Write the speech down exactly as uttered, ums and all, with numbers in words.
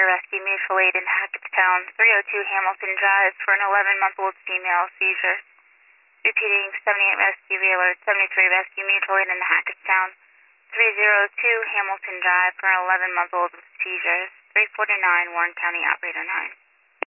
rescue mutual aid in Hackettstown, three oh two Hamilton Drive for an eleven-month-old female seizure. Repeating, seventy-eight Rescue Alert, seventy-three Rescue Mutual Aid in Hackettstown, three oh two Hamilton Drive for an eleven-month-old with seizures, three forty-nine Warren County Operator nine.